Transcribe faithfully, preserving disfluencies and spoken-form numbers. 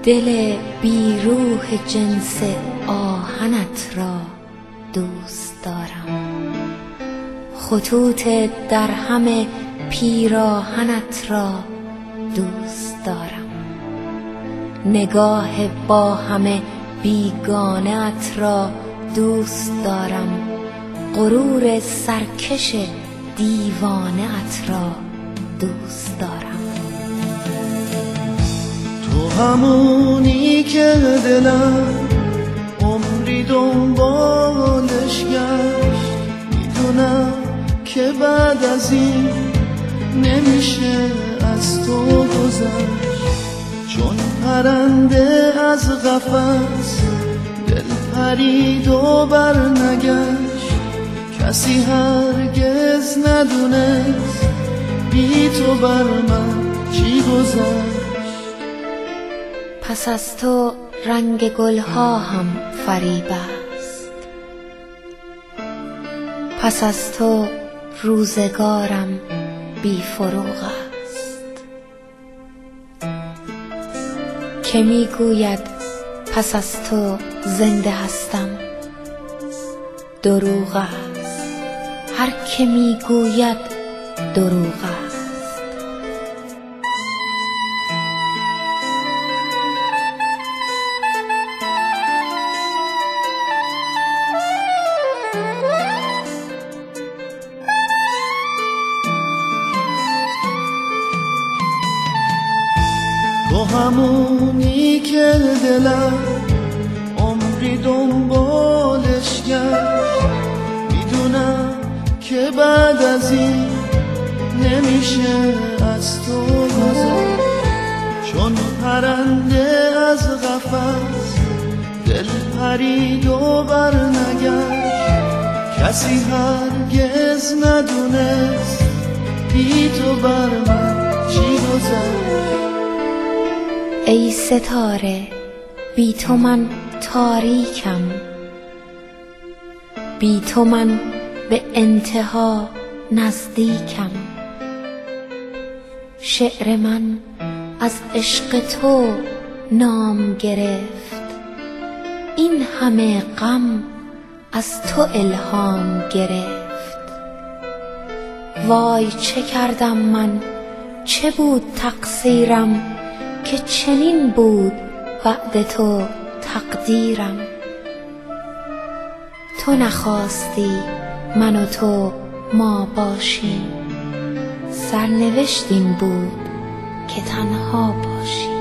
دل بی روح جنس آهنت را دوست دارم، خطوط در همه پیراهنت را دوست دارم، نگاه با همه بیگانه ات را دوست دارم، غرور سرکش دیوانه ات را دوست دارم. تو همونی که دلم عمری دنبالش گشت، میدونم که بعد از این نمیشه از تو گذشت، چون پرنده از قفس دل پرید و برنگشت، کسی هرگز ندونست بی تو بر من چی گذشت. پس از تو رنگ گلها هم فریب است، پس از تو روزگارم بی فروغ است. که می گوید پس از تو زنده هستم، دروغ است، هر که می گوید دروغ است. تو همونی که دلم عمری دنبالش گشت، میدونم که بعد از این نمیشه از تو گذشت، چون پرنده از قفس دل پرید و برنگشت، کسی هرگز ندونست بی تو بر من چی گذشت. ای ستاره بی تو من تاریکم، بی تو من به انتها نزدیکم، شعر من از عشق تو نام گرفت، این همه غم از تو الهام گرفت. وای چه کردم من، چه بود تقصیرم، که چنین بود بعد تو تقدیرم. تو نخواستی من و تو ما باشیم، سرنوشت این بود که تنها باشیم.